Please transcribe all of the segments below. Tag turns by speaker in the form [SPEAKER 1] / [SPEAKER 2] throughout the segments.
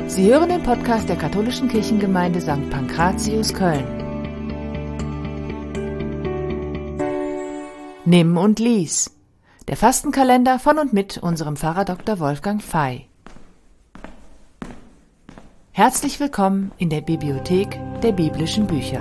[SPEAKER 1] Sie hören den Podcast der Katholischen Kirchengemeinde St. Pankratius Köln. Nimm und lies. Der Fastenkalender von und mit unserem Pfarrer Dr. Wolfgang Fey. Herzlich willkommen in der Bibliothek der biblischen Bücher.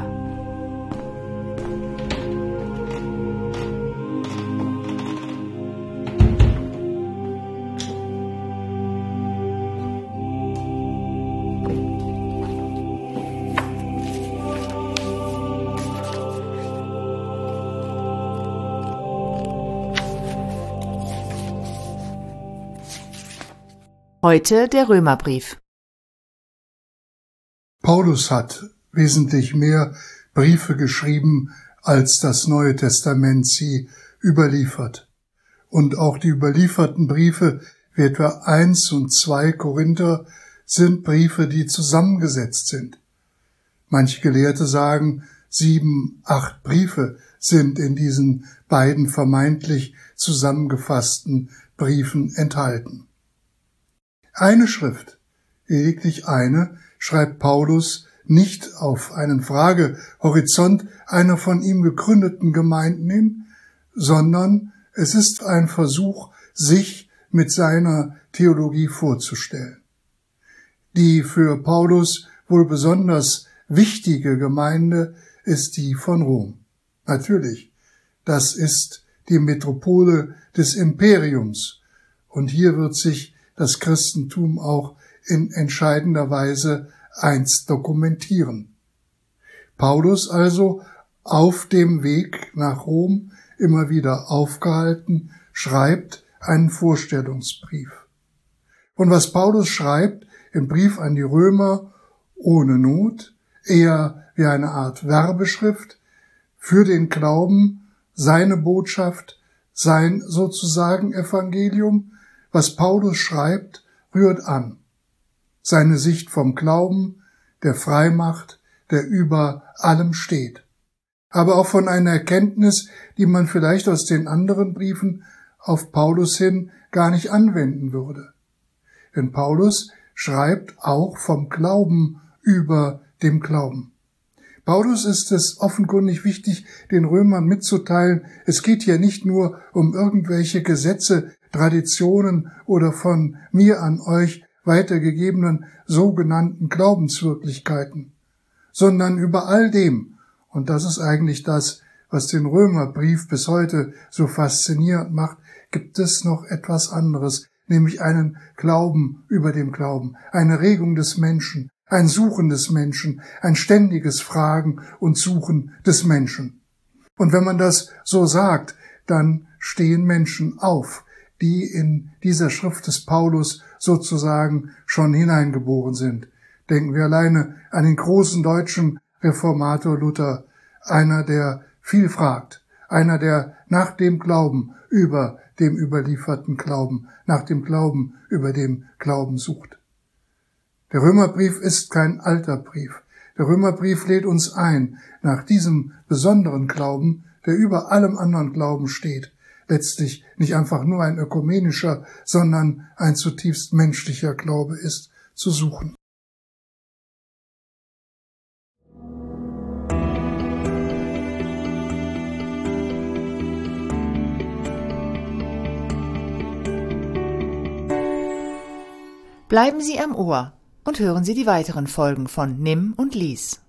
[SPEAKER 1] Heute der Römerbrief.
[SPEAKER 2] Paulus hat wesentlich mehr Briefe geschrieben, als das Neue Testament sie überliefert. Und auch die überlieferten Briefe, wie etwa 1 und 2 Korinther, sind Briefe, die zusammengesetzt sind. Manche Gelehrte sagen, 7, 8 Briefe sind in diesen beiden vermeintlich zusammengefassten Briefen enthalten. Eine Schrift, lediglich eine, schreibt Paulus nicht auf einen Fragehorizont einer von ihm gegründeten Gemeinden hin, sondern es ist ein Versuch, sich mit seiner Theologie vorzustellen. Die für Paulus wohl besonders wichtige Gemeinde ist die von Rom. Natürlich, das ist die Metropole des Imperiums, und hier wird sich das Christentum auch in entscheidender Weise einst dokumentieren. Paulus also, auf dem Weg nach Rom, immer wieder aufgehalten, schreibt einen Vorstellungsbrief. Und was Paulus schreibt im Brief an die Römer, ohne Not, eher wie eine Art Werbeschrift für den Glauben, seine Botschaft, sein sozusagen Evangelium. Was Paulus schreibt, rührt an. Seine Sicht vom Glauben, der Freimacht, der über allem steht. Aber auch von einer Erkenntnis, die man vielleicht aus den anderen Briefen auf Paulus hin gar nicht anwenden würde. Denn Paulus schreibt auch vom Glauben über dem Glauben. Paulus ist es offenkundig wichtig, den Römern mitzuteilen, es geht hier nicht nur um irgendwelche Gesetze, Traditionen oder von mir an euch weitergegebenen sogenannten Glaubenswirklichkeiten, sondern über all dem, und das ist eigentlich das, was den Römerbrief bis heute so faszinierend macht, gibt es noch etwas anderes, nämlich einen Glauben über dem Glauben, eine Regung des Menschen, ein Suchen des Menschen, ein ständiges Fragen und Suchen des Menschen. Und wenn man das so sagt, dann stehen Menschen auf, die in dieser Schrift des Paulus sozusagen schon hineingeboren sind. Denken wir alleine an den großen deutschen Reformator Luther, einer, der viel fragt, einer, der nach dem Glauben über dem überlieferten Glauben, nach dem Glauben über dem Glauben sucht. Der Römerbrief ist kein alter Brief. Der Römerbrief lädt uns ein, nach diesem besonderen Glauben, der über allem anderen Glauben steht, letztlich nicht einfach nur ein ökumenischer, sondern ein zutiefst menschlicher Glaube ist, zu suchen.
[SPEAKER 1] Bleiben Sie am Ohr und hören Sie die weiteren Folgen von Nimm und lies.